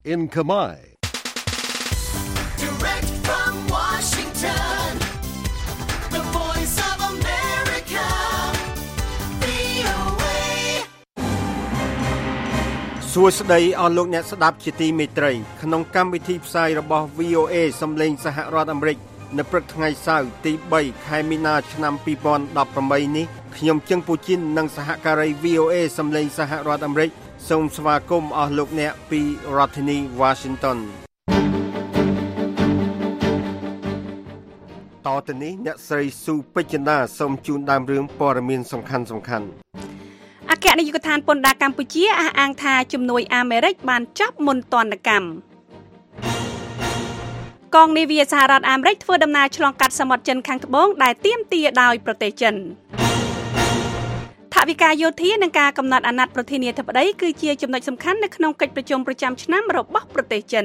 in Khmer. Direct from Washington, the voice of America, VOA. សួស្តីអស់លោកអ្នកស្ដាប់ជាទីមេត្រីក្នុងកម្មវិធីផ្សាយរបស់ VOA សំឡេងសហរដ្ឋអាមេរិកនៅព្រឹកថ្ងៃសៅរ៍ទី3ខែមីនាឆ្នាំ2018នេះខ្ញុំជឹងពូជីននិងសហការី VOA សំឡេងសហរដ្ឋអាមេរិកសូមស្វាគមន៍អស់លោកអ្នកពីរដ្ឋធានី Washington តទៅនេះអ្នកស្រីស៊ូពេជ្ជណាសូមជូនដើមរឿងព័ត៌មានសំខាន់អគ្គនាយកដ្ឋានពន្ធដារកម្ពុជាអះអាងថាជំនួយអាមេរិកបានចាប់មន្តនកម្មកងនាវាសហរដ្ឋអាមេរិកធ្វើដំណើរឆ្លងកាត់សមុទ្រចិនខាងត្បូងដែលទាមទារដោយប្រទេសចិនថវិកាយោធានិងការកំណត់អាណត្តិប្រធានាធិបតីគឺជាចំណុចសំខាន់នៅក្នុងកិច្ចប្រជុំប្រចាំឆ្នាំរបស់ប្រទេសចិន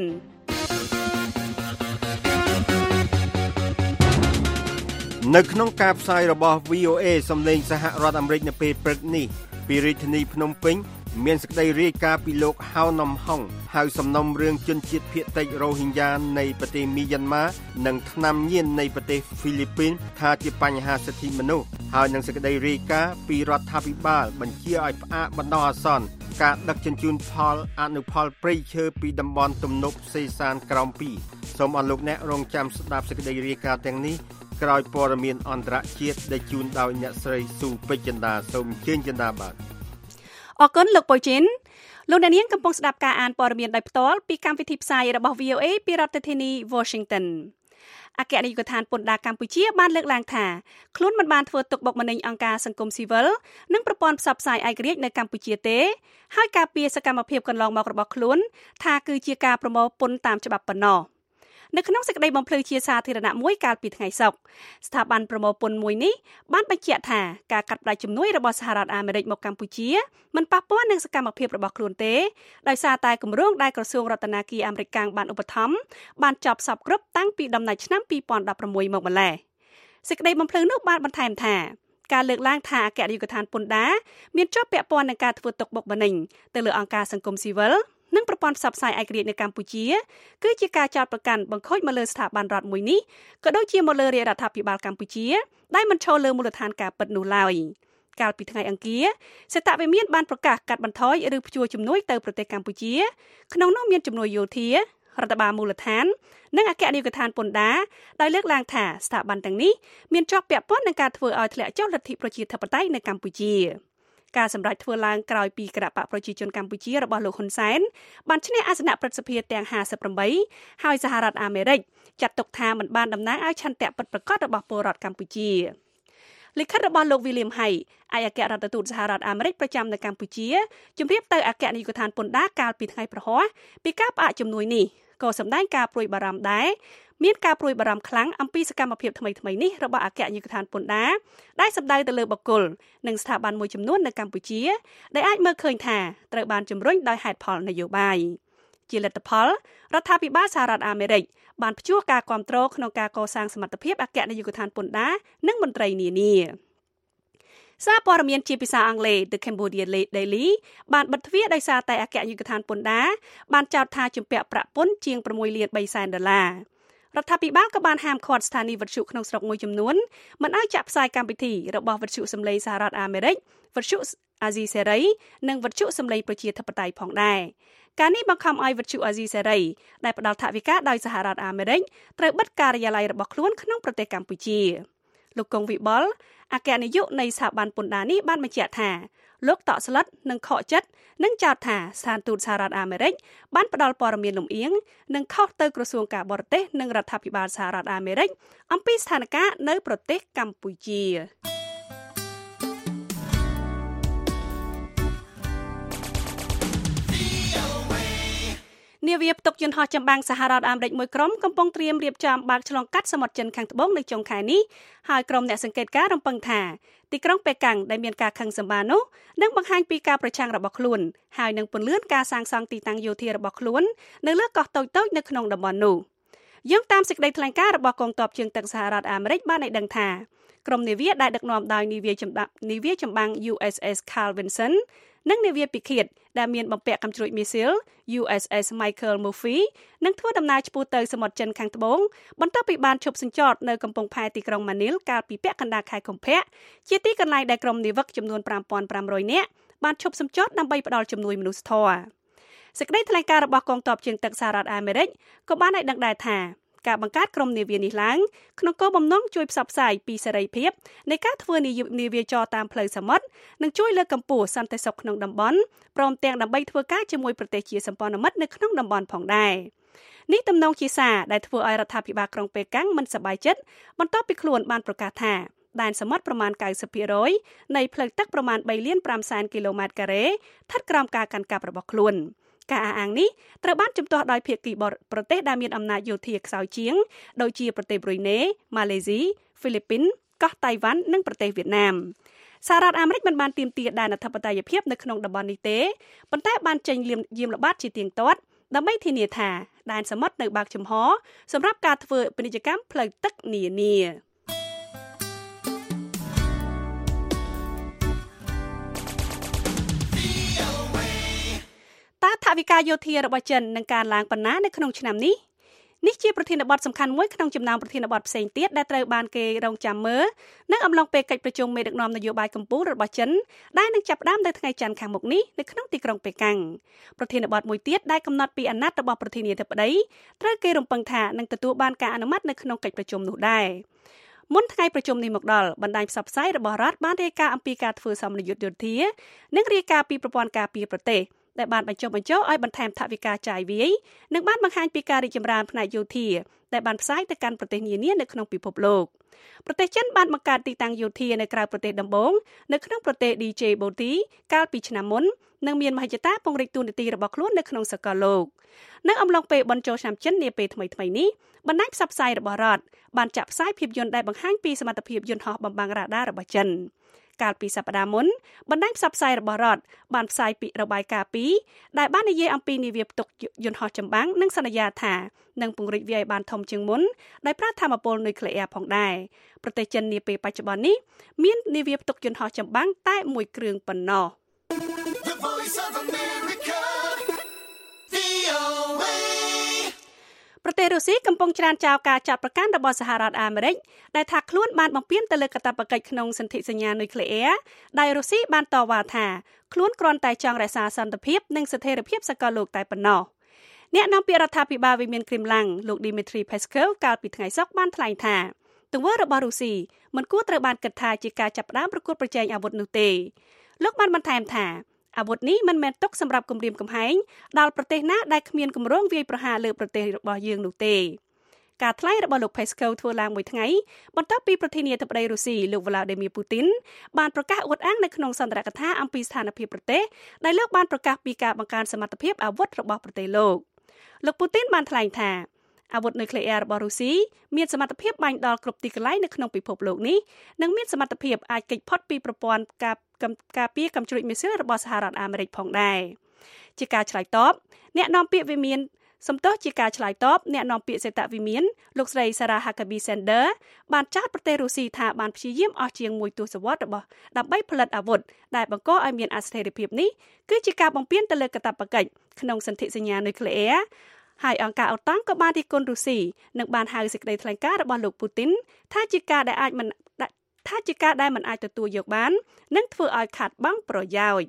នៅក្នុងការផ្សាយរបស់ VOA សំឡេងសហរដ្ឋអាមេរិកនៅពេលព្រឹកនេះពីរាជធានីភ្នំពេញមានសេចក្តីរាយការណ៍ពីលោកហៅនំហុងហៅសំណុំរឿងជនជាតិភាគតិចរ៉ូហិញ៉ានៃប្រទេសមីយ៉ាន់ម៉ានិងថ្នាំញៀននៃប្រទេសហ្វីលីពីនថាជាបញ្ហាសិទ្ធិមនុស្សហើយនឹងសេចក្តីរាយការណ៍ពីរដ្ឋាភិបាលបញ្ជាឲ្យផ្អាកបណ្ដោះអាសន្នការដឹកជញ្ជូនផលអនុផលព្រៃឈើពីតំបន់ទំនប់សេសានក្រោម2សូមអរលោកអ្នករងចាំស្ដាប់សេចក្តីរាយការណ៍ទាំងនេះក្រោយព័ត៌មានអន្តរជាតិដែលជូនដោយអ្នកស្រីស៊ូពេជ្ជចិន្តាសូមជើញចិន្តាបាទអរគុណលោកប៉ូជីនលោកអ្នកនាងកំពុងស្ដាប់ការអានព័ត៌មានដោយផ្ទាល់ពីកម្មវិធីផ្សាយរបស់ VOA ពីរដ្ឋធានី Washington អគ្គនាយកដ្ឋានពន្ធដារកម្ពុជាបានលើកឡើងថាខ្លួនមិនបានធ្វើទុកបុកម្នេញអង្គការសង្គមស៊ីវិលនិងប្រព័ន្ធផ្សព្វផ្សាយឯករាជ្យនៅកម្ពុជាទេហើយការពារសកម្មភាពកន្លងមករបស់ខ្លួនថាគឺជាការប្រមូលពន្ធតាមច្បាប់ប៉ុណ្ណោះនៅក្នុងសេចក្តីបំភ្លឺជាសាធារណៈមួយកាលពីថ្ងៃសុក្រស្ថាប័នប្រមូលពន្ធមួយនេះបានបញ្ជាក់ថាការកាត់ផ្តាច់ជំនួយរបស់សហរដ្ឋអាមេរិកមកកម្ពុជាមិនប៉ះពាល់នឹងសកម្មភាពរបស់ខ្លួនទេដោយសារតែគម្រោងដែលក្រសួងរដ្ឋាភិបាលអាមេរិកកាំងបានឧបត្ថម្ភបានចប់សពគ្រប់តាំងពីដំណាច់ឆ្នាំ2016មកម្ល៉េះសេចក្តីបំភ្លឺនោះបានបន្ថែមថាការលើកឡើងថាអគ្គនាយកដ្ឋានពន្ធដារមានជាប់ពាក់ព័ន្ធនឹងការធ្វើទុកបុកម្នេញទៅលើអង្គការសង្គមស៊ីវិលនិងប្រព័ន្ធផ្សព្វផ្សាយឯករាជ្យនៅកម្ពុជាគឺជាការចោទប្រកាន់បង្ខូចមកលើស្ថាប័នរដ្ឋមួយនេះក៏ដូចជាមកលើរាជរដ្ឋាភិបាលកម្ពុជាដែលមិនឈរលើមូលដ្ឋានការពិតនោះឡើយកាលពីថ្ងៃអង្គារសេតវិមានបានប្រកាសកាត់បន្ថយឬព្យួរជំនួយទៅប្រទេសកម្ពុជាក្នុងនោះមានជំនួយយោធារដ្ឋបាលមូលដ្ឋាននិងអគ្គនាយកដ្ឋានពន្ធដារដោយលើកឡើងថាស្ថាប័នទាំងនេះមានជាប់ពាក់ព័ន្ធនឹងការធ្វើឲ្យធ្លាក់ចុះលទ្ធិប្រជាធិបតេយ្យនៅកម្ពុជាការសម្រេចធ្វើឡើងក្រោយពីគណៈបកប្រជាជនកម្ពុជារបស់លោកហ៊ុនសែនបានឈ្នះអាសនៈប្រសិទ្ធភាពទាំង58ហើយសហរដ្ឋអាមេរិកចាត់ទុកថាមិនបានតំណាងឲ្យឆន្ទៈពិតប្រាកដរបស់ពលរដ្ឋកម្ពុជាលិខិតរបស់លោក William Hay ឯកអគ្គរដ្ឋទូតសហរដ្ឋអាមេរិកប្រចាំនៅកម្ពុជាជម្រាបទៅអគ្គនាយកដ្ឋានពន្ធដារកាលពីថ្ងៃប្រហ័សពីការផ្អាកជំនួយនេះក៏សម្ដែងការព្រួយបារម្ភដែរមានការព្រួយបារម្ភខ្លាំងអំពីសកម្មភាពថ្មីៗនេះរបស់អគ្គនាយកដ្ឋានពន្ធដារដែលសម្ដៅទៅលើបុគ្គលនិងស្ថាប័នមួយចំនួននៅកម្ពុជាដែលអាចមើលឃើញថាត្រូវបានជំរុញដោយហេតុផលនយោបាយជាលទ្ធផលរដ្ឋាភិបាលសហរដ្ឋអាមេរិកបានព្យួរការគាំទ្រក្នុងការកសាងសមត្ថភាពអគ្គនាយកដ្ឋានពន្ធដារនិងមន្ត្រីនានាសារព័ត៌មានជាភាសាអង់គ្លេស The Cambodia Daily បានបិទទ្វារដោយសារតែអគ្គនាយកដ្ឋានពន្ធដារបានចោទថាជំពាក់ប្រាក់ពន្ធជាង$6.3 លានរដ្ឋាភិបាលក៏បានហាមឃាត់ស្ថានីយ៍វិទ្យុក្នុងស្រុកមួយចំនួនមិនឲ្យចាក់ផ្សាយកម្មវិធីរបស់វិទ្យុសម្លេងសហរដ្ឋអាមេរិកវិទ្យុអាស៊ីសេរីនិងវិទ្យុសម្លេងប្រជាធិបតេយ្យផងដែរការនេះបង្ខំឲ្យវិទ្យុអាស៊ីសេរីដែលផ្ដល់ថវិកាដោយសហរដ្ឋអាមេរិកត្រូវបិទការិយាល័យរបស់ខ្លួនក្នុងប្រទេសកម្ពុជាលោកកុងវិបុលអគ្គនាយកនៃស្ថាប័នពន្ធដារនេះបានបញ្ជាក់ថាលោកតក់ស្លុតនិងខកចិត្តនឹងចោទថាស្ថានទូតសហរដ្ឋអាមេរិកបានផ្ដល់ព័ត៌មានលំអៀងនិងខុសទៅក្រសួងការបរទេសនិងរដ្ឋាភិបាលសហរដ្ឋអាមេរិកអំពីស្ថានភាពនៅប្រទេសកម្ពុជានាវាផ្ទុកយន្តហោះចម្បាំងសហរដ្ឋអាមេរិកមួយក្រុមកំពុងត្រៀមរៀបចំបើកឆ្លងកាត់សមុទ្រចិនខាងត្បូងនៅចុងខែនេះហើយក្រុមអ្នកសង្កេតការណ៍រំពឹងថាទីក្រុងប៉េកាំងដែលមានការខឹងសម្បានោះនឹងបង្ហាញពីការប្រឆាំងរបស់ខ្លួនហើយនឹងពន្លឿនការសាងសង់ទីតាំងយោធារបស់ខ្លួននៅលើកោះតូចៗនៅក្នុងតំបន់នោះយោងតាមសេចក្តីថ្លែងការណ៍របស់កងទ័ពជើងទឹកសហរដ្ឋអាមេរិកបានឲ្យដឹងថាក្រុមនាវាដែលដឹកនាំដោយនាវាចម្បាំង USS Carl Vinson និងនាវាពិឃាតដែលមានបំពាក់កាំជ្រួចមីស៊ីល USS Michael Murphy នឹងធ្វើដំណើរឆ្ពោះទៅសមុទ្រចិនខាងត្បូងបន្ទាប់ពីបានឈប់សញ្ចតនៅកំពង់ផែទីក្រុងម៉ានីលកាលពីពាក់កណ្ដាលខែកុម្ភៈជាទីកន្លែងដែលក្រុមនាវិកចំនួន 5,500 នាក់បានឈប់សម្ចតដើម្បីផ្ដល់ជំនួយមនុស្សធម៌សេចក្តីថ្លែងការណ៍របស់កងទ័ពជើងទឹកសហរដ្ឋអាមេរិកក៏បានឲ្យដឹងដែរថាការបង្កើតក្រុមនាវានេះឡើងក្នុងគោលបំណងជួយផ្សព្វផ្សាយពីសេរីភាពនៃការធ្វើនាវាចរតាមផ្លូវសមុទ្រនិងជួយលើកកម្ពស់សន្តិសុខក្នុងតំបន់ព្រមទាំងដើម្បីធ្វើការជាមួយប្រទេសជាសម្ព័ន្ធមិត្តនៅក្នុងតំបន់ផងដែរនេះទំនងជាសារដែលធ្វើឲ្យរដ្ឋាភិបាលក្រុងប៉េកាំងមិនសប្បាយចិត្តបន្ទាប់ពីខ្លួនបានប្រកាសថាដែនសមុទ្រប្រមាណ 90% នៃផ្លូវទឹកប្រមាណ 3.5 គីឡូម៉ែត្រការ៉េស្ថិតក្រោមការកាន់កាប់របស់ខ្លួនការអះអាងនេះត្រូវបានជំទាស់ដោយភាគីប្រទេសដែលមានអំណាចយោធាខ្សោយជាងដូចជាប្រទេសប្រ៊ុយណេម៉ាឡេស៊ីហ្វីលីពីនកោះតៃវ៉ាន់និងប្រទេសវៀតណាមសហរដ្ឋអាមេរិកមិនបានទាមទារដែនអធិបតេយ្យភាពនៅក្នុងតំបន់នេះទេប៉ុន្តែបានចេញយាមល្បាតជាទៀងទាត់ដើម្បីធានាថាដែនសមុទ្រនៅបើកចំហសម្រាប់ការធ្វើពាណិជ្ជកម្មផ្លូវទឹកនានាថវិកាយោធារបស់ចិននឹងកើនឡើងប៉ុណ្ណានៅក្នុងឆ្នាំនេះជាប្រធានបទសំខាន់មួយក្នុងចំណោមប្រធានបទផ្សេងទៀតដែលត្រូវបានគេរងចាំមើលនៅអំឡុងពេលកិច្ចប្រជុំមេដឹកនាំនយោបាយកម្ពុជារបស់ចិនដែលនឹងចាប់ផ្ដើមនៅថ្ងៃច័ន្ទខាងមុខនេះនៅក្នុងទីក្រុងប៉េកាំងប្រធានបទមួយទៀតដែលកំណត់ពីអាណត្តិរបស់ប្រធានាធិបតីត្រូវគេរំពឹងថានឹងទទួលបានការអនុម័តនៅក្នុងកិច្ចប្រជុំនោះដែរមុនថ្ងៃប្រជុំនេះមកដល់បណ្ដាញផ្សព្វផ្សាយរបស់រដ្ឋបានរាយការណ៍អំពីការធ្វើសម្ពយុទ្ធយោធានិងរាយការណ៍ពីប្រព័ន្ធការពារប្រទេសដែលបានបញ្ចុះបញ្ចូលឲ្យបន្ថែមថវិកាចាយវាយនិងបានបង្ហាញពីការរីកចម្រើនផ្នែកយោធាដែលបានផ្សាយទៅកាន់ប្រទេសនានានៅក្នុងពិភពលោកប្រទេសចិនបានបង្កើតទីតាំងយោធានៅក្រៅប្រទេសដំបូងនៅក្នុងប្រទេស DJ Boti កាលពីឆ្នាំមុននិងមានមហិច្ឆតាពង្រីកទូនាទីរបស់ខ្លួននៅក្នុងសកលលោកនៅអំឡុងពេលបញ្ចូលឆ្នាំចិននាពេលថ្មីៗនេះបណ្ដាញផ្សព្វផ្សាយរបស់រដ្ឋបានចាក់ផ្សាយភាពយន្តដែលបង្ហាញពីសមត្ថភាពយន្តហោះបំបាំងរ៉ាដារបស់ចិនកាលពីសប្តាហ៍មុនបណ្ដាញផ្សព្វផ្សាយរបស់រដ្ឋបានផ្សាយពីរបាយការណ៍ដែលបាននិយាយអំពីនាវាផ្ទុកយន្តហោះចម្បាំងនិងសន្យាថានឹងពង្រីកវាយបានធំជាងមុនដោយប្រើថាមពលនុយក្លេអ៊ែរផងដែរប្រទេសចិននាពេលបច្ចុប្បន្ននេះមាននាវាផ្ទុកយន្តហោះចម្បាំងតែមួយគ្រឿងប៉ុណ្ណោះប្រទេសរុស្ស៊ីកំពុងច្រានចោលការចាប់ប្រកាន់របស់សហរដ្ឋអាមេរិកដែលថាខ្លួនបានបំពានទៅលើកាតព្វកិច្ចក្នុងសន្ធិសញ្ញានុយក្លេអ៊ែរដែលរុស្ស៊ីបានតវ៉ាថាខ្លួនគ្រាន់តែចង់រក្សាសន្តិភាពនិងស្ថិរភាពសកលលោកតែប៉ុណ្ណោះអ្នកនាំពាក្យរដ្ឋាភិបាលវិមានគ្រីមឡាំងលោក Dmitry Peskov កាលពីថ្ងៃសុក្របានថ្លែងថាទង្វើរបស់រុស្ស៊ីមិនគួរត្រូវបានគិតថាជាការចាប់ផ្ដើមប្រកួតប្រជែងអាវុធនោះទេលោកបានបន្ថែមថាអាវុធនេះមិនមែនទុកសម្រាប់គំរាមកំហែងដល់ប្រទេសណាដែលគ្មានគម្រោងវាយប្រហារលើប្រទេសរបស់យើងនោះទេការថ្លែងរបស់លោក Peskov ធ្វើឡើងមួយថ្ងៃបន្ទាប់ពីប្រធានាធិបតីរុស្ស៊ីលោក Vladimir Putin បានប្រកាសអួតអាងនៅក្នុងសន្ទរកថាអំពីស្ថានភាពប្រទេសដែលលោកបានប្រកាសពីការបង្កើនសមត្ថភាពអាវុធរបស់ប្រទេសលោក Putin បានថ្លែងថាអាវុធនុយក្លេអ៊ែររបស់រុស្ស៊ីមានសមត្ថភាពបាញ់ដល់គ្រប់ទីកន្លែងនៅក្នុងពិភពលោកនេះនិងមានសមត្ថភាពអាចគេចផុតពីប្រព័ន្ធការពារកាំជ្រួចមីស៊ីលរបស់សហរដ្ឋអាមេរិកផងដែរជាការឆ្លើយតបអ្នកនាំពាក្យវិមានអ្នកនាំពាក្យសេតវិមានលោកស្រី Sarah Huckabee Sanders បានចោទប្រទេសរុស្ស៊ីថាបានព្យាយាមអស់ជាងមួយទសវត្សរ៍ដើម្បីផលិតអាវុធដែលបង្កឲ្យមានអស្ថិរភាពនេះគឺជាការបំពានទៅលើកាតព្វកិច្ចក្នុងសន្ធិសញ្ញានុយក្លេអ៊ែរហើយអង្គការអូតាំងក៏បានរិះគន់រុស្ស៊ីនិងបានហៅសេចក្តីថ្លែងការណ៍របស់លោកពូទីនថាជាការដែលមិនអាចទទួលយកបាននិងធ្វើឲ្យខាតបង់ប្រយោជន៍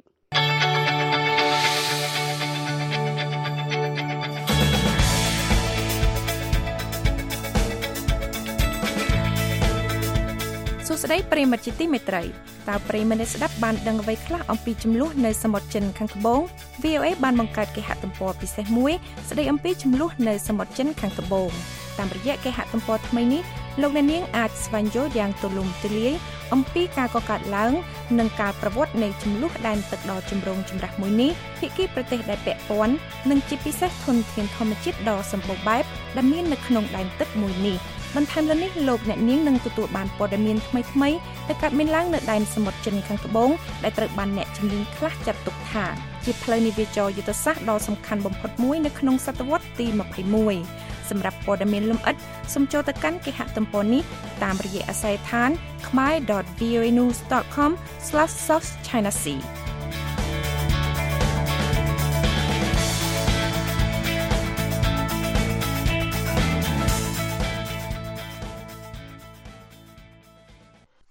សួស្តីប្រិយមិត្តជាទីមេត្រីតើប្រិយមិត្តស្ដាប់បានដឹងអ្វីខ្លះអំពីចំនួននៅសមុទ្រចិនខាងត្បូង VOA បានបង្កើតគេហទំព័រពិសេសមួយស្ដីអំពីចំនួននៅសមុទ្រចិនខាងត្បូងតាមរយៈគេហទំព័រថ្មីនេះលោកអ្នកនាងអាចស្វែងយល់យ៉ាងទូលំទូលាយអំពីការកកើតឡើងនិងការប្រវត្តិនៃចំនួនដែនទឹកដ៏ចម្រូងចម្រាសមួយនេះភាគីប្រទេសដែលពាក់ព័ន្ធនិងជាពិសេសធនធានធម្មជាតិដ៏សម្បូរបែបដែលមាននៅក្នុងដែនទឹកមួយនេះបន្ថែមលើនេះលោកអ្នកនាងនឹងទទួលបានព័ត៌មានថ្មីៗដែលកើតមានឡើងនៅដែនសមុទ្រចិនខាងត្បូងដែលត្រូវបានអ្នកជំនាញខ្លះចាត់ទុកថាជាផ្លូវនាវាចរយុទ្ធសាស្ត្រដ៏សំខាន់បំផុតមួយនៅក្នុងសតវត្សរ៍ទី21សម្រាប់ព័ត៌មានលម្អិតសូមចូលទៅកាន់គេហទំព័រនេះតាមរយៈអាស័យដ្ឋាន khmer.voanews.com/source.china sea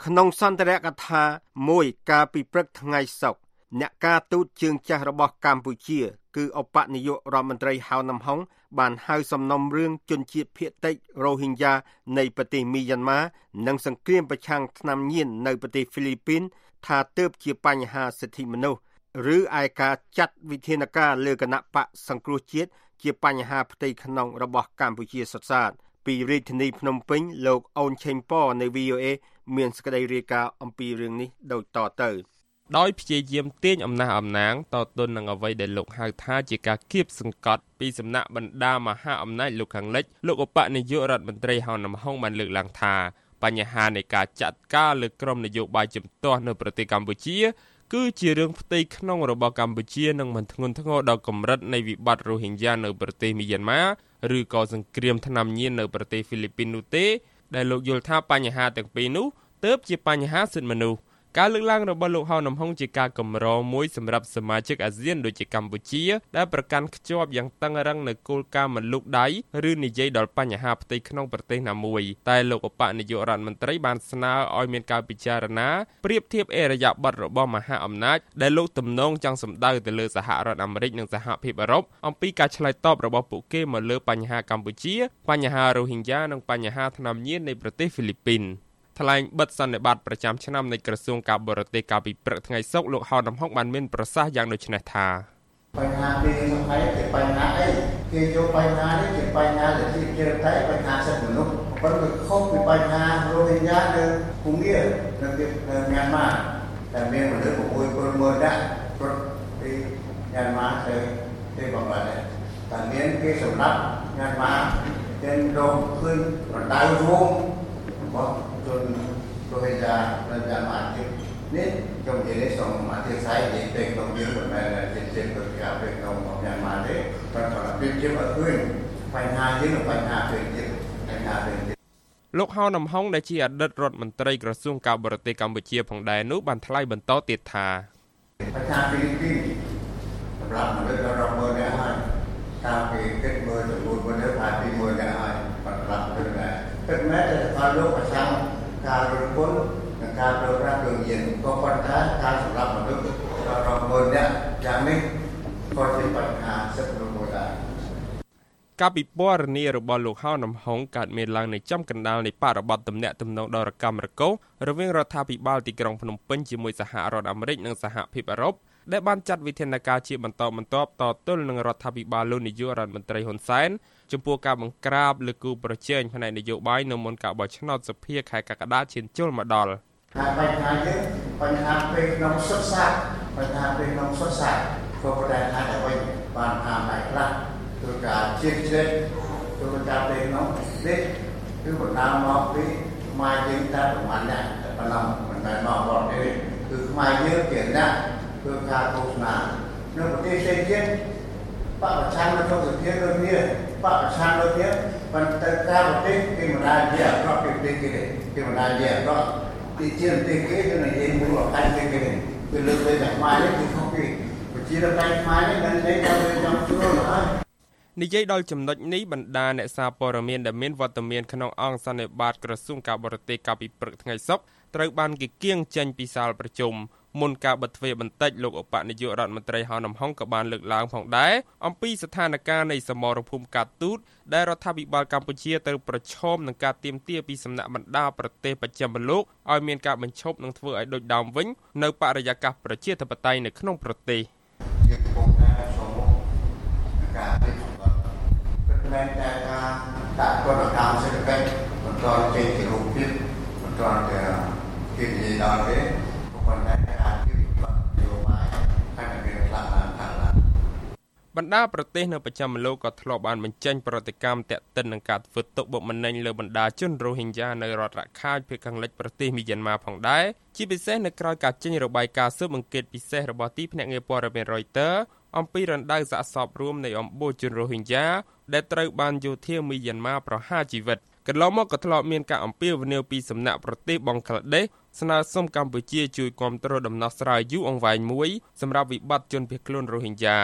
ក្នុងសន្ទរកថាមួយកាលពីព្រឹកថ្ងៃសុក្រអ្នកការទូតជើងចាស់របស់កម្ពុជាគឺឧបនាយករដ្ឋមន្ត្រីហៅណាំហុងបានហៅសំណុំរឿងជនជាតិភាគតិចរ៉ូហីញ៉ានៃប្រទេសមីយ៉ាន់ម៉ានិងសង្គ្រាមប្រឆាំងថ្នាំញៀននៅប្រទេសហ្វីលីពីនថាទើបជាបញ្ហាសិទ្ធិមនុស្សឬឯការចាត់វិធានការលើគណៈបកសង្គ្រោះជាតិជាបញ្ហាផ្ទៃក្នុងរបស់កម្ពុជាសុទ្ធសាធពីរាជធានីភ្នំពេញលោកអូនឆេងប៉នៃ VOA មានសេចក្តីរាយការណ៍អំពីរឿងនេះដូចតទៅដោយព្យាយាមទាញអំណះអំណាងតទល់នឹងអ្វីដែលលោកហៅថាជាការគៀបសង្កត់ពីសំណាក់បណ្ដាមហាអំណាចលោកខាងលិចលោកឧបនាយករដ្ឋមន្ត្រីហៅណាំហុងបានលើកឡើងថាបញ្ហានៃការចាត់ការលើក្រុមនយោបាយជំទាស់នៅប្រទេសកម្ពុជាគឺជារឿងផ្ទៃក្នុងរបស់កម្ពុជានិងមិនធ្ងន់ធ្ងរដល់កម្រិតនៃវិបត្តិរ៉ូហីញ៉ានៅប្រទេសមីយ៉ាន់ម៉ាឬក៏សង្គ្រាមថ្នាំញៀននៅប្រទេសហ្វីលីពីននោះទេដែលលោកយល់ថាបញ្ហាទាំងពីរនោះទើបជាបញ្ហាសិទ្ធិមនុស្សការលើកឡើងរបស់លោកហៅណាំហុងជាការកម្រមួយសម្រាប់សមាជិកអាស៊ានដូចជាកម្ពុជាដែលប្រកាន់ខ្ជាប់យ៉ាងតឹងរ៉ឹងនូវគោលការណ៍មិនលូកដៃឬនិយាយដល់បញ្ហាផ្ទៃក្នុងប្រទេសណាមួយតែលោកឧបនាយករដ្ឋមន្ត្រីបានស្នើឲ្យមានការពិចារណាប្រៀបធៀបអេរយាប័តរបស់មហាអំណាចដែលលោកទំនងចង់សម្ដៅទៅលើសហរដ្ឋអាមេរិកនិងសហភាពអឺរ៉ុបអំពីការឆ្លើយតបរបស់ពួកគេមកលើបញ្ហាកម្ពុជាបញ្ហារ៉ូហីញ៉ានិងបញ្ហាថ្នាំញៀននៃប្រទេសហ្វីលីពីនថ្លែងបិទសន្និបាតប្រចាំឆ្នាំនៃក្រសួងការបរទេសកាលពីព្រឹកថ្ងៃសុក្រលោកហៅណាំហុងបានមានប្រសាសន៍យ៉ាងដូចនេះថាបញ្ហាពីសំខាន់ជាបញ្ហាអីគេយកបញ្ហានេះជាបញ្ហាដែលជាជឿតែបញ្ហាសិទ្ធិមនុស្សប៉ុន្តែខុសពីបញ្ហារ៉ូហីញ៉ានៅភូមានៅមីយ៉ាន់ម៉ាតែមានមនុស្ស6,000នាក់ព្រោះពីមីយ៉ាន់ម៉ាទៅបង្កាឡេតែមានគេសម្រាប់មីយ៉ាន់ម៉ាទាំងរងឃើញរណ្ដៅរួមរបស់ជនរ៉ូហីញ៉ានៅមីយ៉ាន់ម៉ានេះtrong cái lễ sống mà thiên sai thì tình công việc của mình là trên cơ cả việc công của nhà mà đấy còn là tuyên chiến ở khuyên phải hà chứ là phải hà tuyên chiến phải hà tuyên chiến លោកហៅណាំហុងដែលជាអតីតរដ្ឋមន្ត្រីក្រសួងការបរទេសកម្ពុជាផងដែរនោះបានថ្លែងបន្តទៀតថាប្រធានហ្វីលីពីនសម្រាប់មនុស្សរាប់ម៉ឺននាក់ហើយតាមពីគិតមើលចំនួនមនុស្សពី1នាក់ហើយសម្រាប់មនុស្សដែរទឹកមែនតែថាលោកប្រចាំការរំពន្ធការប្រើប្រាស់គ្រឿងញៀនក៏ប៉ុន្តែការសម្រាប់មនុស្សរាប់ម៉ឺននាក់យ៉ាងនេះក៏ជាបញ្ហាសិទ្ធិមនុស្សមួយដែរការពិពណ៌នារបស់លោកហៅណាំហុងកើតមានឡើងនៅចំកណ្ដាលនៃបរិបទទំនាក់ទំនងដ៏រកម្មរកូសរវាងរដ្ឋាភិបាលទីក្រុងភ្នំពេញជាមួយសហរដ្ឋអាមេរិកនិងសហភាពអឺរ៉ុបដែលបានចាត់វិធានការជាបន្តបន្ទាប់តទល់នឹងរដ្ឋាភិបាលលោកនាយករដ្ឋមន្ត្រីហ៊ុនសែនចំពោះការបង្ក្រាបលើគូប្រជែងផ្នែកនយោបាយនៅមុនការបោះឆ្នោតសភាខែកក្កដាឈានចូលមកដល់ហើយបញ្ហានេះបញ្ហាពេលក្នុងសិក្សាបញ្ហាពេលក្នុងសិក្សាក៏ប្រែថាតែវិញបានតាមតែខ្លះគឺការជៀសជ្រែកគឺការពេលក្នុងនេះគឺបណ្ដាលមកពីខ្មែរយើងតែប្រហែលណាប៉ុណ្ណោះមិនមែនមកបរទេសគឺខ្មែរយើងជាណាគឺការឃោសនានៅប្រទេសផ្សេងទៀតបកប្រឆាំងនៅក្នុងសភាដូចនេះបកប្រឆាំងដូចនេះប៉ុន្តែការប្រទេសគេមិនដែលនិយាយអក្រក់ពីប្រទេសគេមិនដែលនិយាយអក្រក់ទីជាប្រទេសគេគឺនិយាយមួយអកាយគេគឺលើកទៅតែខ្មែរនេះគឺខុសពីប្រជារដ្ឋាភិបាលខ្មែរនេះមិនได้ទៅចង់ជួលហើយនិយាយដល់ចំណុចនេះបណ្ដាអ្នកសារព័ត៌មានដែលមានវត្តមានក្នុងអង្គសន្និបាតក្រសួងការបរទេសកាលពីព្រឹកថ្ងៃសុក្រត្រូវបានគេគៀងចេញពីសាលប្រជុំមុនការបិទទ្វារបន្តិចលោកឧបនាយករដ្ឋមន្ត្រីហៅណាំហុងក៏បានលើកឡើងផងដែរអំពីស្ថានភាពនៃសមរភូមិការទូតដែលរដ្ឋាភិបាលកម្ពុជាត្រូវប្រឈមនឹងការទាមទារពីសំណាក់បណ្ដាប្រទេសបច្ចឹមលោកឲ្យមានការបញ្ឈប់និងធ្វើឲ្យដូចដើមវិញនៅបរិយាកាសប្រជាធិបតេយ្យនៅក្នុងប្រទេសការពិតមែនតែការដាក់កฎកម្មសេដ្ឋកិច្ចបន្តចេញពីរូបភាពបន្តតែគេនិយាយដល់ទេប៉ុន្តែការគិតនយោបាយហើយនឹងមានខ្លះខាងឡើងបណ្ដាប្រទេសនៅបច្ចឹមលោកក៏ធ្លាប់បានបញ្ចេញប្រតិកម្មតាក់ទិននឹងការធ្វើទុកបុកម្នេញលើបណ្ដាជនរ៉ូហីញ៉ានៅរដ្ឋរ៉ាខាញភាគខាងលិចប្រទេសមីយ៉ាន់ម៉ាផងដែរជាពិសេសនៅក្រៅការចេញរបាយការណ៍ស៊ើបអង្កេតពិសេសរបស់ទីភ្នាក់ងារព័ត៌មាន Reuters អំពីរណ្ដៅសាកសពរួមនៃអំបូរជនរ៉ូហីញ៉ាដែលត្រូវបានយោធាមីយ៉ាន់ម៉ាប្រហារជីវិតកន្លងមកក៏ធ្លាប់មានការអំពាវនាវពីសំណាក់ប្រទេសបង់ក្លាដេសស្នើសុំកម្ពុជាជួយគាំទ្រដំណោះស្រាយយូរអង្វែងមួយសម្រាប់វិបត្តិជនភៀសខ្លួនរ៉ូហីញ៉ា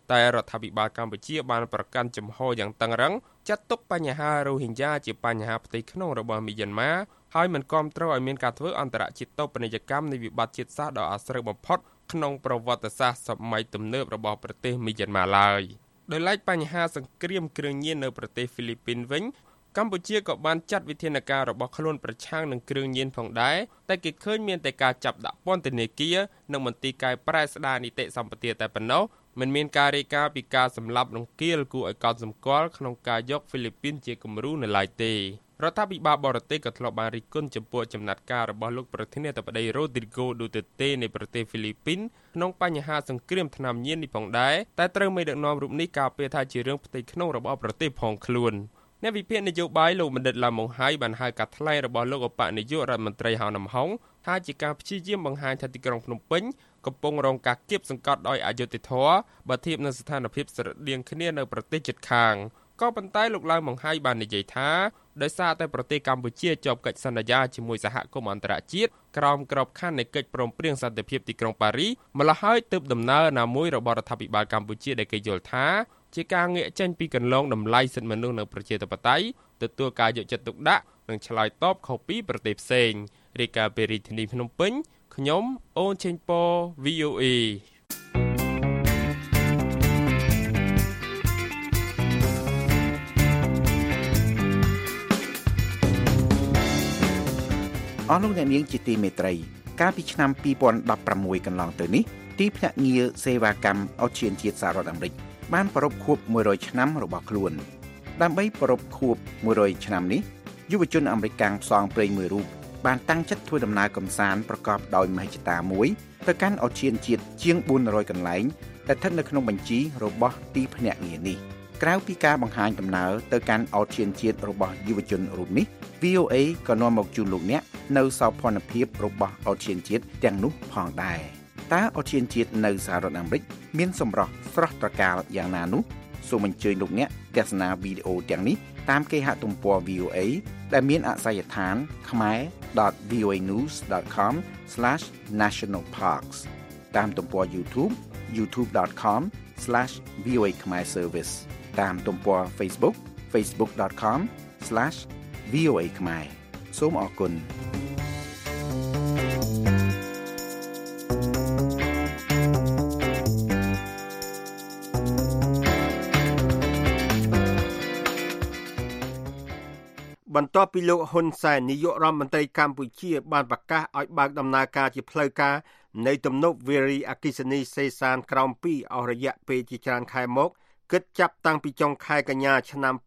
តែរដ្ឋាភិបាលកម្ពុជាបានប្រកាន់ជំហរយ៉ាងតឹងរ៉ឹងចាត់ទុកបញ្ហារ៉ូហិញយ៉ាជាបញ្ហាផ្ទៃក្នុងរបស់មីយ៉ាន់ម៉ាហើយមិនគាំទ្រឲ្យមានការធ្វើអន្តរជាតិតូបនីយកម្មនៃវិបត្តិជាតិសាសន៍ដ៏អាស្រូវបំផុតក្នុងប្រវត្តិសាស្ត្រសម័យទំនើបរបស់ប្រទេសមីយ៉ាន់ម៉ាឡើយដោយឡែកបញ្ហាសង្គ្រាមគ្រឿងញៀននៅប្រទេសហ្វីលីពីនវិញកម្ពុជាក៏បានចាត់វិធានការរបស់ខ្លួនប្រឆាំងនឹងគ្រឿងញៀនផងដែរតែគេឃើញមានតែការចាប់ដាក់ពន្ធនាគារនិងមន្ទីរកែប្រែស្ដារនីតិសម្បទាតែប៉ុណ្ណោះមិនមានការរាយការណ៍ពីការសម្លាប់រង្គាលគួរឲ្យកត់សម្គាល់ក្នុងការយកហ្វីលីពីនជាគំរូនៅឡើយទេរដ្ឋាភិបាលបរទេសក៏ធ្លាប់បានរិះគន់ចំពោះចំណាត់ការរបស់លោកប្រធានាធិបតីរ៉ូឌ្រីហ្គោឌូតឺតេនៃប្រទេសហ្វីលីពីនក្នុងបញ្ហាសង្គ្រាមថ្នាំញៀននេះផងដែរតែត្រូវមេដឹកនាំរូបនេះការពារថាជារឿងផ្ទៃក្នុងរបស់ប្រទេសផងខ្លួនអ្នកវិភាគនយោបាយលោកបណ្ឌិតឡាម៉ុងហៃបានហៅការថ្លែងរបស់លោកឧបនាយករដ្ឋមន្ត្រីហៅនំហុងថាជាការព្យាយាមបង្ហាញថាទីក្រុងភ្នំពេញកំពុងរងការគៀបសង្កត់ដោយអយុត្តិធម៌បើធៀបនឹងស្ថានភាពស្រដៀងគ្នានៅប្រទេសជិតខាងក៏ប៉ុន្តែលោកឡាម៉ុងហៃបាននិយាយថាដោយសារតែប្រទេសកម្ពុជាជាប់កិច្ចសន្យាជាមួយសហគមន៍អន្តរជាតិក្រោមក្របខ័ណ្ឌនៃកិច្ចព្រមព្រៀងសន្តិភាពទីក្រុងប៉ារីសម្ល៉េះហើយទើបដំណើរណាមួយរបស់រដ្ឋាភិបាលកម្ពុជាដែលគេយល់ថាជាការងាកចេញពីកន្លងតម្លៃសិទ្ធិមនុស្សនៅប្រជាធិបតេយ្យទទួលការយកចិត្តទុកដាក់និងឆ្លើយតបខុសពីប្រទេសផ្សេងរាយការណ៍ពីរាជធានីភ្នំពេញខ្ញុំអូនឆេងប៉ VOA អស់លោកអ្នកនាងជាទីមេត្រីកាលពីឆ្នាំ2016កន្លងទៅនេះទីភ្នាក់ងារសេវាកម្មអូសៀនជាតិសហរដ្ឋអាមេរិកបានប្រារព្ធខួប100ឆ្នាំរបស់ខ្លួនដើម្បីប្រារព្ធខួប100ឆ្នាំនេះយុវជនអាមេរិកកាំងផ្សងព្រេងមួយរូបបានតាំងចិត្តធ្វើដំណើរកម្សាន្តប្រកបដោយមហិច្ឆតាមួយទៅកាន់អូសៀនជាតិជាង400កន្លែងដែលស្ថិតនៅក្នុងបញ្ជីរបស់ទីភ្នាក់ងារនេះក្រៅពីការបង្ហាញដំណើរទៅកាន់អូសៀនជាតិរបស់យុវជនរូបនេះ VOA ក៏នាំមកជូនលោកអ្នកនៅសោភ័ណភាពរបស់អូសៀនជាតិទាំងនោះផងដែរតើអូសៀនជាតិនៅសហរដ្ឋអាមេរិកមានសម្រស់ស្រស់ត្រកាលយ៉ាងណានោះសូមអញ្ជើញលោកអ្នកទស្សនាវីដេអូទាំងនេះតាមគេហទំព័រ VOA ដែលមានអាសយដ្ឋាន khmer.voanews.com/nationalparks តាមទំព័រ YouTube youtube.com/VOA Khmer Service តាមទំព័រ Facebook facebook.com/VOA Khmer សូមអរគុណបន្ទាប់ពីលោកហ៊ុនសែននាយករដ្ឋមន្ត្រីកម្ពុជាបានប្រកាសឲ្យបើកដំណើរការជាផ្លូវការនៃទំនប់វារីអគ្គិសនីសេសានក្រោម2អស់រយៈពេលជាច្រើនខែមកគិតចាប់តាំងពីចុងខែកញ្ញាឆ្នាំ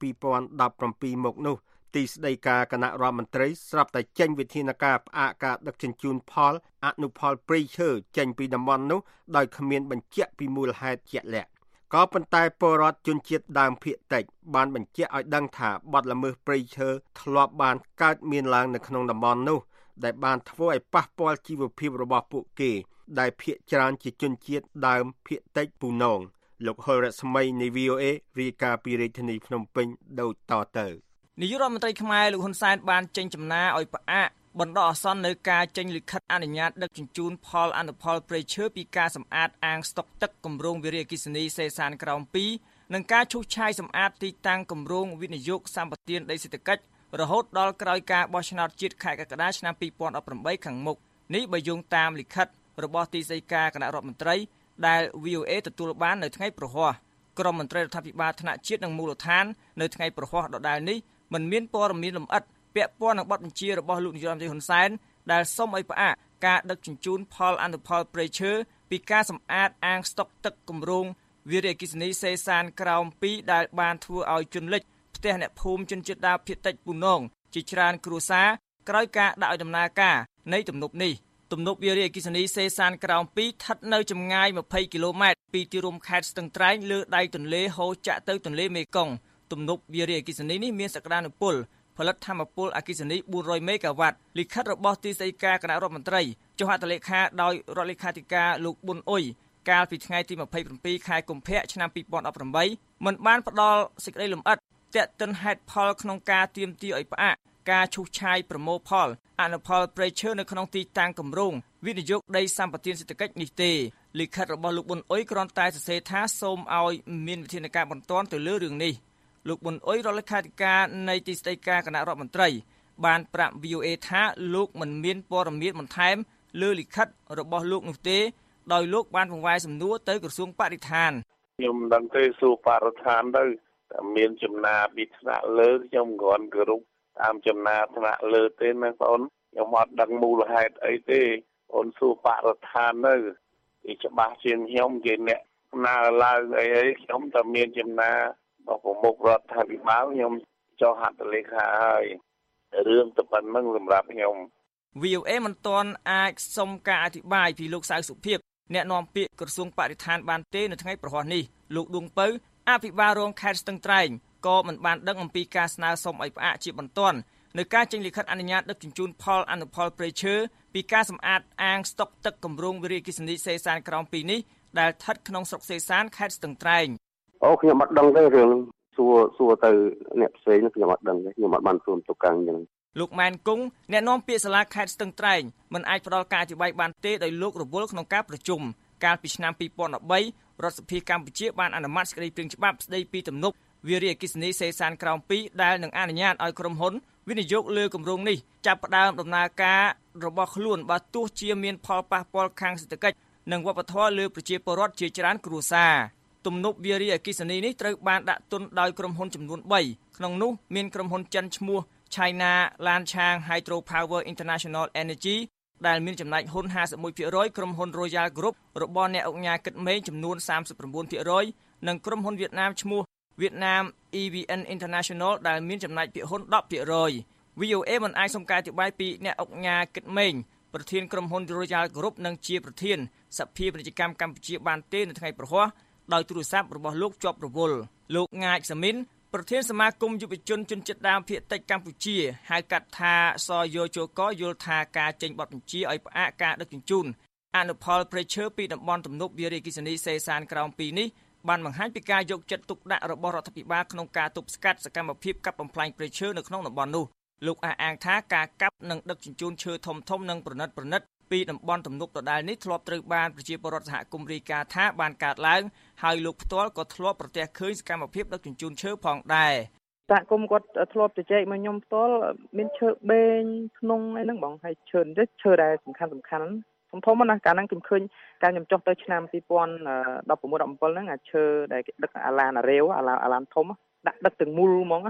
2017មកនោះទីស្តីការគណៈរដ្ឋមន្ត្រីស្រាប់តែចេញវិធានការផ្អាកការដឹកជញ្ជូនផលអនុផលព្រៃឈើចេញពីតំបន់នោះដោយគ្មានបញ្ជាក់ពីមូលហេតុជាក់លាក់ក៏ប៉ុន្តែពលរដ្ឋជនជាតិដើមភាគតិចបានបញ្ជាក់ឲ្យដឹងថាបទល្មើសព្រៃឈើធ្លាប់បានកើតមានឡើងនៅក្នុងតំបន់នោះដែលបានធ្វើឲ្យប៉ះពាល់ជីវភាពរបស់ពួកគេដែលភាគច្រើនជាជនជាតិដើមភាគតិចពូណងលោកហុលរស្មីនៃ VOA រាយការណ៍ពីរាជធានីភ្នំពេញដូចតទៅនាយករដ្ឋមន្ត្រីខ្មែរលោកហ៊ុនសែនបានចេញចំណាឲ្យផ្អាកបណ្ដោះអាសន្ននៅការចេញលិខិតអនុញ្ញាតដឹកជញ្ជូនផលអនុផលព្រៃឈើពីការសម្អាតអាងស្តុកទឹកគម្រោងវារីអគ្គិសនីសេសានក្រោម2និងការឈូសឆាយសម្អាតទីតាំងគម្រោងវិនិយោគសម្បទានដីសេដ្ឋកិច្ចរហូតដល់ក្រោយការបោះឆ្នោតជាតិខែកក្កដាឆ្នាំ2018ខាងមុខនេះបើយោងតាមលិខិតរបស់ទីស្តីការគណៈរដ្ឋមន្ត្រីដែល VOA ទទួលបាននៅថ្ងៃប្រហ័សក្រុមមន្ត្រីរដ្ឋាភិបាលថ្នាក់ជាតិនិងមូលដ្ឋាននៅថ្ងៃប្រហ័សដដែលនេះមិនមានព័ត៌មានលម្អិតពាក់ព័ន្ធនឹងបទបញ្ជារបស់លោកនាយករដ្ឋមន្ត្រីហ៊ុនសែនដែលសូមឲ្យផ្អាកការដឹកជញ្ជូនផលអនុផលព្រៃឈើពីការសម្អាតអាងស្តុកទឹកគម្រោងវារីអគ្គិសនីសេសានក្រោម2ដែលបានធ្វើឲ្យជនលិចផ្ទះអ្នកភូមិជនជាតិដើមភាគតិចពូណងជាច្រើនគ្រួសារក្រោយការដាក់ឲ្យដំណើរការនៃទំនប់នេះទំនប់វារីអគ្គិសនីសេសានក្រោម2ស្ថិតនៅចម្ងាយ20គីឡូម៉ែត្រពីទីរួមខេត្តស្ទឹងត្រែងលើដៃទន្លេហូរចាក់ទៅទន្លេមេគង្គទំនប់វារីអគ្គិសនីនេះមានសក្តានុពលផលិតថាមពលអគ្គិសនី400មេហ្គាវ៉ាត់លិខិតរបស់ទីស្តីការគណៈរដ្ឋមន្ត្រីចុះហត្ថលេខាដោយរដ្ឋលេខាធិការលោកប៊ុនអ៊ុយកាលពីថ្ងៃទី27ខែកុម្ភៈឆ្នាំ2018មិនបានផ្ដល់សេចក្តីលម្អិតទាក់ទិនហេតុផលក្នុងការទាមទារឲ្យផ្អាកការឈូសឆាយប្រមូលផលអនុផលព្រៃឈើនៅក្នុងទីតាំងគម្រោងវិនិយោគដីសម្បត្តិសេដ្ឋកិច្ចនេះទេលិខិតរបស់លោកប៊ុនអ៊ុយគ្រាន់តែសរសេរថាសូមឲ្យមានវិធានការបន្ទាន់ទៅលើរឿងនេះលោកប៊ុនអ៊ុយរដ្ឋលេខាធិការនៃទីស្តីការគណៈរដ្ឋមន្ត្រីបានប្រាប់ VOA ថាលោកមិនមានព័ត៌មានបន្ថែមលើលិខិតរបស់លោកនោះទេដោយលោកបានបង្វែរសំណួរទៅក្រសួងបរិស្ថានខ្ញុំមិនដឹងទេសួរបរិស្ថានទៅតែមានចំណាពីថ្នាក់លើខ្ញុំគ្រាន់គោរពតាមចំណាថ្នាក់លើទេណាបងខ្ញុំអត់ដឹងមូលហេតុអីទេអូនសួរបរិស្ថានទៅវាច្បាស់ជាងខ្ញុំគេអ្នកណាឡើងអីខ្ញុំតែមានចំណារបស់ប្រមុខរដ្ឋាភិបាលខ្ញុំចុះហត្ថលេខាហើយរឿងទៅប៉ុណ្្នឹងសម្រាប់ខ្ញុំ VOA មិនទាន់អាចសុំការអធិប្បាយពីលោកសៅសុភិបអ្នកនាំពាក្យក្រសួងបរិស្ថានបានទេនៅថ្ងៃប្រហ័សនេះលោកឌួងពៅអភិបាលរងខេត្តស្ទឹងត្រែងក៏មិនបានដឹងអំពីការស្នើសុំឲ្យផ្អាកជាបន្ទាន់នៅការចេញលិខិតអនុញ្ញាតដឹកជញ្ជូនផលអនុផលព្រៃឈើពីការសម្អាតអាងស្តុកទឹកគម្រោងវារីអគ្គិសនីសេសានក្រោម2នេះដែលស្ថិតក្នុងស្រុកសេសានខេត្តស្ទឹងត្រែងខ្ញុំអត់ដឹងទេរឿងសួរទៅអ្នកផ្សេងខ្ញុំអត់ដឹងទេខ្ញុំអត់បានសួរទុកកាំងអញ្ចឹងលោកម៉ែនគង់អ្នកនាំពាក្យសាលាខេត្តស្ទឹងត្រែងមិនអាចផ្ដល់ការអធិប្បាយបានទេដោយលោករវល់ក្នុងការប្រជុំកាលពីឆ្នាំ2013រដ្ឋសភាកម្ពុជាបានអនុម័តសេចក្តីព្រាងច្បាប់ស្តីពីទំនប់វារីអគ្គិសនីសេសានក្រោម2ដែលនឹងអនុញ្ញាតឲ្យក្រុមហ៊ុនវិនិយោគលើគម្រោងនេះចាប់ផ្ដើមដំណើរការរបស់ខ្លួនបើទោះជាមានផលប៉ះពាល់ខាងសេដ្ឋកិច្ចនិងវប្បធម៌លើប្រជាពលរដ្ឋជាច្រើនគ្រួសារទំនប់វារីអគ្គិសនីនេះត្រូវបានដាក់ទុនដោយក្រុមហ៊ុនចំនួន3ក្នុងនោះមានក្រុមហ៊ុនចិនឈ្មោះ China Lanchang Hydropower International Energy ដែលមានចំណែកហ៊ុន 51% ក្រុមហ៊ុន Royal Group របស់អ្នកអង្គការគិតមេងចំនួន 39% និងក្រុមហ៊ុនវៀតណាមឈ្មោះ Vietnam EVN International ដែលមានចំណែកភាគហ៊ុន 10% VOA មិនអាចសុំការអធិប្បាយពីអ្នកអង្គការគិតមេងប្រធានក្រុមហ៊ុន Royal Group និងជាប្រធានសភាពាណិជ្ជកម្មកម្ពុជាបានទេនៅថ្ងៃប្រហ័សដោយទូរស័ព្ទរបស់លោកជាប់រវល់លោកងាយសាមីនប្រធានសមាគមយុវជនជនជាតិដើមភាគតិចកម្ពុជាហៅកាត់ថាសយោជកយល់ថាការចេញបទបញ្ជាឲ្យផ្អាកការដឹកជញ្ជូនអនុផលព្រៃឈើពីតំបន់ទំនប់វារីអគ្គិសនីសេសានក្រោម2នេះបានបង្ហាញពីការយកចិត្តទុកដាក់របស់រដ្ឋាភិបាលក្នុងការទប់ស្កាត់សកម្មភាពកាប់បំផ្លាញព្រៃឈើនៅក្នុងតំបន់នោះលោកអះអាងថាការកាប់និងដឹកជញ្ជូនឈើធំៗនិងប្រណិតពីតំបន់ទំនប់ដដែលនេះធ្លាប់ត្រូវបានប្រជាពលរដ្ឋសហគមន៍រាយការណ៍ថាបានកើតឡើងហើយលោកផ្ទាល់ក៏ធ្លាប់ប្រទះឃើញសកម្មភាពដឹកជញ្ជូនឈើផងដែរសហគមន៍គាត់ធ្លាប់ជជែកមកខ្ញុំផ្ទាល់មានឈើបេងក្នុងអីហ្នឹងបងហើយឈើដែលសំខាន់ធំណាស់កាលហ្នឹងខ្ញុំឃើញកាលខ្ញុំចុះទៅឆ្នាំ2016 17ហ្នឹងអាឈើដែលគេដឹកអាឡានរាវអាឡានធំដាក់ដឹកទាំងមូលហ្មង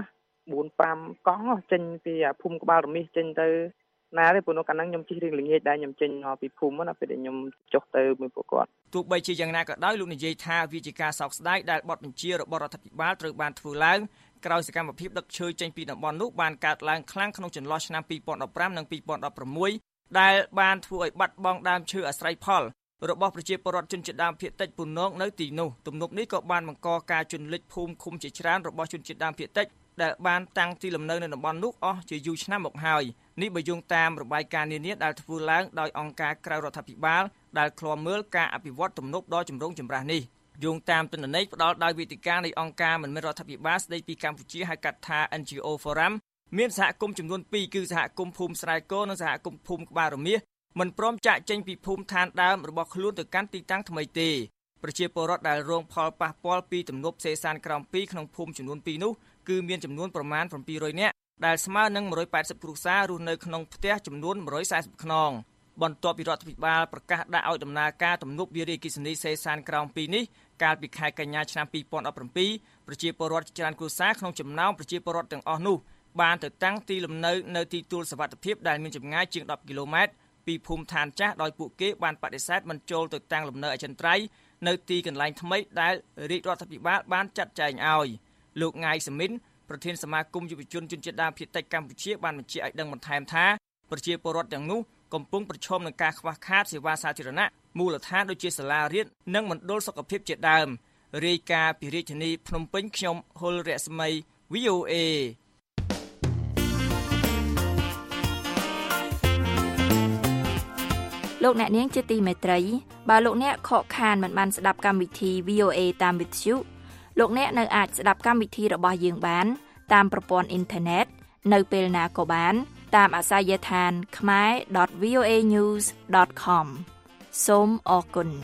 4-5 កង់ចេញពីភូមិក្បាលរមាសចេញទៅណាទេព្រោះកាលហ្នឹងខ្ញុំជិះរៀងល្ងាចដែរខ្ញុំចេញពីភូមិណាពេលដែលខ្ញុំចុះទៅមួយពួកគាត់ទោះបីជាយ៉ាងណាក៏ដោយលោកនិយាយថាវាជាការសោកស្ដាយដែលបទបញ្ជារបស់រដ្ឋាភិបាលត្រូវបានធ្វើឡើងក្រោយសកម្មភាពដឹកឈើចេញពីតំបន់នោះបានកើតឡើងខ្លាំងក្នុងចន្លោះឆ្នាំ2015និង2016ដែលបានធ្វើឲ្យបាត់បង់ដើមឈើអាស្រ័យផលរបស់ប្រជាពលរដ្ឋជនជាតិដើមភាគតិចពូនងនៅទីនោះទំនប់នេះក៏បានបង្កការជន់លិចភូមិឃុំជាច្រើនរបស់ជនជាតិដើមភាគតិចដែលបានតាំងទីលំនៅនៅតំបន់នោះអស់ជាយូរឆ្នាំមកហើយនេះបើយោងតាមរបាយការណ៍នានាដែលធ្វើឡើងដោយអង្គការក្រៅរដ្ឋាភិបាលដែលឃ្លាំមើលការអភិវឌ្ឍទំនប់ដ៏ចម្រូងចម្រាសនេះយោងតាមទិន្នន័យផ្ដល់ដោយវេទិកានៃអង្គការមិនមែនរដ្ឋាភិបាលស្ដីពីកម្ពុជាហៅកាត់ថា NGO Forum មានសហគមន៍ចំនួន2គឺសហគមន៍ភូមិស្រែគោនិងសហគមន៍ភូមិក្បាលរមាសមិនព្រមចាក់ចេញពីភូមិឋានដើមរបស់ខ្លួនទៅកាន់ទីតាំងថ្មីទេប្រជាពលរដ្ឋដែលរងផលប៉ះពាល់ពីទំនប់សេសានក្រោម2ក្នុងភូមិចំនួន2នោះគឺមានចំនួនប្រមាណ700នាក់ដែលស្មើនឹង180គ្រួសាររស់នៅក្នុងផ្ទះចំនួន140ខ្នងបន្ទាប់ពីរដ្ឋាភិបាលប្រកាសដាក់ឲ្យដំណើរការទំនប់វារីអគ្គិសនីសេសានក្រោម2នេះកាលពីខែកញ្ញាឆ្នាំ2017ប្រជាពលរដ្ឋច្រើនគ្រួសារក្នុងចំណោមប្រជាពលរដ្ឋទាំងអស់នោះបានទៅតាំងទីលំនៅទីទួលសុវត្ថិភាពដែលមានចម្ងាយជាង10គីឡូម៉ែត្រពីភូមិឋានចាស់ដោយពួកគេបានបដិសេធមិនចូលទៅតាំងលំនៅអចិន្ត្រៃយ៍នៅទីកន្លែងថ្មីដែលរាជរដ្ឋាភិបាលបានចាត់ចែងឲ្យលោកងាយសាមីនប្រធានសមាគមយុវជនជនជាតិដើមភាគតិចកម្ពុជាបានបញ្ជាក់ឲ្យដឹងបន្ថែមថាប្រជាពលរដ្ឋទាំងនោះកំពុងប្រឈមនឹងការខ្វះខាតសេវាសាធារណៈមូលដ្ឋានដូចជាសាលារៀននិងមណ្ឌលសុខភាពជាដើមរាយការណ៍ពីរាជធានីភ្នំពេញខ្ញុំហុលរស្មី VOA លោកអ្នកនាងជាទីមេត្រីបើលោកអ្នកខកខានមិនបានស្ដាប់កម្មវិធី VOA តាមវិទ្យុលោកអ្នកនៅអាចស្ដាប់កម្មវិធីរបស់យើងបានតាមប្រព័ន្ធអ៊ីនធឺណិតនៅពេលណាក៏បានតាមអាសយដ្ឋាន khmer.voanews.com សូមអរគុណ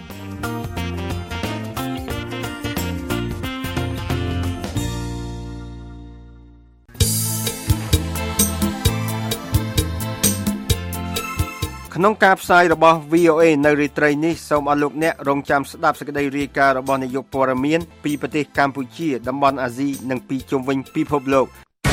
ក្នុងការផ្សាយរបស់ VOA នៅរាត្រីនេះសូមអរលោកអ្នករងចាំស្ដាប់សេចក្តីរាយការណ៍របស់នាយកព័ត៌មានពីប្រទេសកម្ពុជាតំបន់អាស៊ីនិងពីជុំវិញពិភពលោក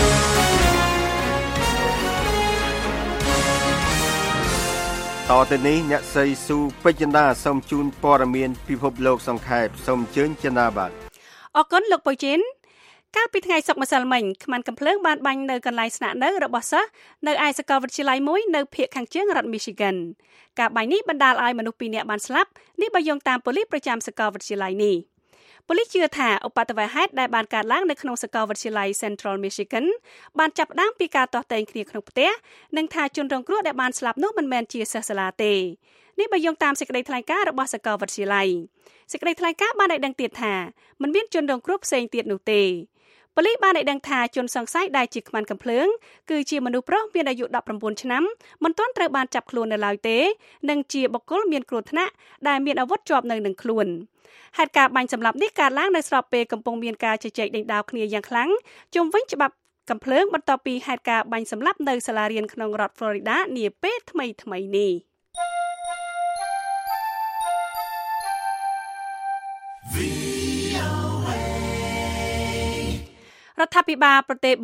តទៅនេះអ្នកស្រីស៊ូពេជ្រចិន្តាសូមជូនព័ត៌មានពិភពលោកសង្ខេបសូមអញ្ជើញចិន្តាបាទអរគុណលោកបុជិនកាលពីថ្ងៃសុក្រម្សិលមិញខ្មាន់កំភ្លើងបានបាញ់នៅកន្លែងស្នាក់នៅរបស់សិស្សនៅឯសាកលវិទ្យាល័យមួយនៅភាគខាងជើងរដ្ឋ Michigan ការបាញ់នេះបណ្ដាលឲ្យមនុស្ស2នាក់បានស្លាប់នេះបើយោងតាមប៉ូលីសប្រចាំសាកលវិទ្យាល័យនេះប៉ូលីសជឿថាឧបទ្ទវហេតុដែលបានកើតឡើងនៅក្នុងសាកលវិទ្យាល័យ Central Michigan បានចាប់ផ្ដើមពីការទាស់ទែងគ្នាក្នុងផ្ទះនិងថាជនរងគ្រោះដែលបានស្លាប់នោះមិនមែនជាសិស្សសាលាទេនេះបើយោងតាមសេចក្តីថ្លែងការណ៍របស់សាកលវិទ្យាល័យសេចក្តីថ្លែងការណ៍បានឲ្យដឹងទៀតថាមិនមានជនរងគ្រោះផ្សេងទៀតនោះទេប៉ូលីសបានឲ្យដឹងថាជនសង្ស័យដែលជាខ្មាន់កំភ្លើងគឺជាមនុស្សប្រុសមានអាយុ19ឆ្នាំមិនទាន់ត្រូវបានចាប់ខ្លួននៅឡើយទេនិងជាបុគ្គលមានគ្រោះថ្នាក់ដែលមានអាវុធជាប់នៅនឹងខ្លួនហេតុការណ៍បាញ់សម្លាប់នេះកើតឡើងនៅស្របពេលកំពុងមានការជជែកដេញដោលគ្នាយ៉ាងខ្លាំងជុំវិញច្បាប់កំភ្លើងបន្ទាប់ពីហេតុការណ៍បាញ់សម្លាប់នៅសាលារៀនក្នុងរដ្ឋ Florida នាពេលថ្មីៗនេះរដ្ឋាភិបាលប្រទេស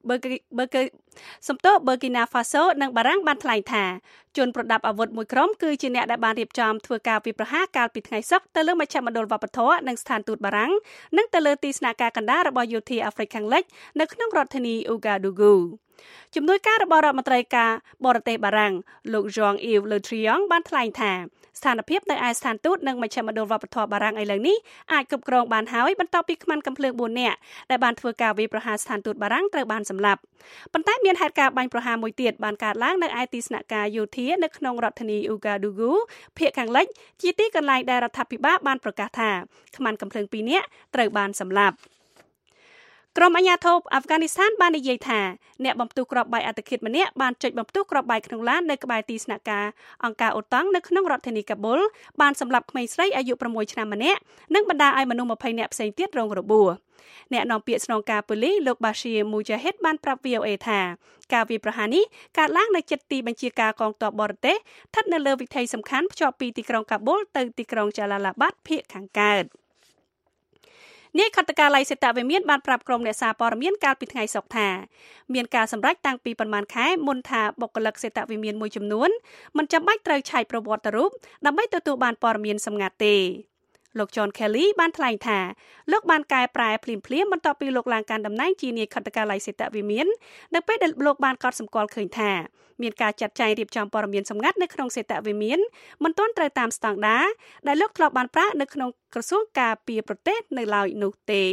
Burkina Faso និងបារាំងបានថ្លែងថាជនប្រដាប់អាវុធមួយក្រុមគឺជាអ្នកដែលបានរៀបចំធ្វើការវាយប្រហារកាលពីថ្ងៃសុក្រទៅលើមជ្ឈមណ្ឌលវប្បធម៌និងស្ថានទូតបារាំងនិងទៅលើទីស្នាក់ការកណ្ដាលរបស់យោធាអាហ្វ្រិកខាងលិចនៅក្នុងរដ្ឋធានី Ouagadougou ជំនួយការរបស់រដ្ឋមន្ត្រីការបរទេសបារាំងលោក Jean-Yves Le Drian បានថ្លែងថាស្ថានភាពនៅឯស្ថានទូតនិងមជ្ឈមណ្ឌលវប្បធម៌បារាំងឥឡូវនេះអាចគ្រប់គ្រងបានហើយបន្ទាប់ពីខ្មាន់កំភ្លើង4នាក់ដែលបានធ្វើការវាយប្រហារស្ថានទូតបារាំងត្រូវបានសម្លាប់ប៉ុន្តែមានហេតុការណ៍បាញ់ប្រហារមួយទៀតបានកើតឡើងនៅឯទីស្នាក់ការយោធានៅក្នុងរដ្ឋធានី Ouagadougou ភាគខាងលិចជាទីកន្លែងដែលរដ្ឋាភិបាលបានប្រកាសថាខ្មាន់កំភ្លើង2នាក់ត្រូវបានសម្លាប់ក្រុមអាជ្ញាធរអាហ្វហ្គានីស្ថានបាននិយាយថាអ្នកបំផ្ទុះគ្រាប់បែកអត្តឃាតម្នាក់បានចុចបំផ្ទុះគ្រាប់បែកក្នុងឡាននៅក្បែរទីស្នាក់ការអង្គការអូតង់នៅក្នុងរដ្ឋធានីកាប៊ុលបានសម្លាប់ក្មេងស្រីអាយុ6ឆ្នាំម្នាក់និងបណ្ដាលឲ្យមនុស្ស20នាក់ផ្សេងទៀតរងរបួសអ្នកនាំពាក្យស្នងការប៉ូលីសលោក Bashir Mujahid បានប្រាប់ VOA ថាការវាយប្រហារនេះកើតឡើងនៅជិតទីបញ្ជាការកងទ័ពបរទេសស្ថិតនៅលើវិថីសំខាន់ភ្ជាប់ពីទីក្រុងកាប៊ុលទៅទីក្រុង Jalalabad ភាគខាងកើតនាយខត្តកាល័យសេតវិមានបានប្រាប់ក្រុមអ្នកសារព័ត៌មានកាលពីថ្ងៃសុក្រថាមានការសម្រេចតាំងពីប្រមាណខែមុនថាបុគ្គលិកសេតវិមានមួយចំនួនមិនចាំបាច់ត្រូវឆែកប្រវត្តិរូបដើម្បីទទួលបានព័ត៌មានសម្ងាត់ទេលោក John Kelly បានថ្លែងថាលោកបានកែប្រែភ្លាមៗបន្ទាប់ពីលោកឡើងកាន់តំណែងជានាយខត្តកាល័យសេតវិមាននៅពេលដែលលោកបានកត់សម្គាល់ឃើញថាមានការចាត់ចែងរៀបចំព័ត៌មានសម្ងាត់នៅក្នុងសេតវិមានមិនទាន់ត្រូវតាមស្តង់ដារដែលលោកធ្លាប់បានប្រើនៅក្នុងក្រសួងការពារប្រទេសនៅឡើយនោះទេ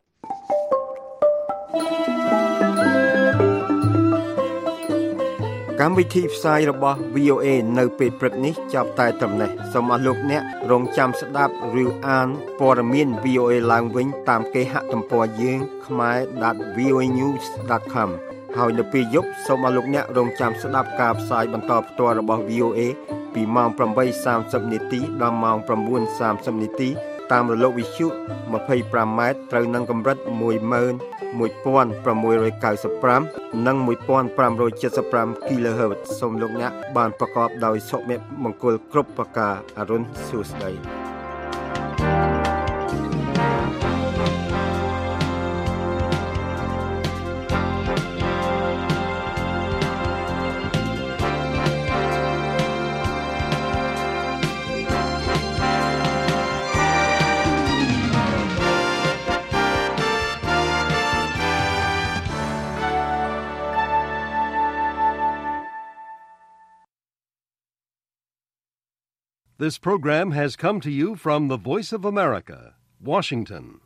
កម្មវិធីផ្សាយរបស់ VOA នៅពេលព្រឹកនេះចាប់តែត្រឹមនេះសូមអរលោកអ្នករងចាំស្ដាប់ឬអានព័ត៌មាន VOA ឡើងវិញតាមគេហទំព័រយើង khmer.voanews.com ហើយនៅពេលយប់សូមអរលោកអ្នករងចាំស្ដាប់ការផ្សាយបន្តផ្ទាល់របស់ VOA ពីម៉ោង 8:30 នាទីដល់ម៉ោង 9:30 នាទីតាមរលកវិទ្យុ 25 ម៉ែត្រត្រូវនឹងកម្រិត 11695 និង 1575 kHz សូមលោកអ្នកបានប្រកបដោយសុភមង្គលគ្រប់ប្រការអរុនសួស្តី This program has come to you from the Voice of America, Washington.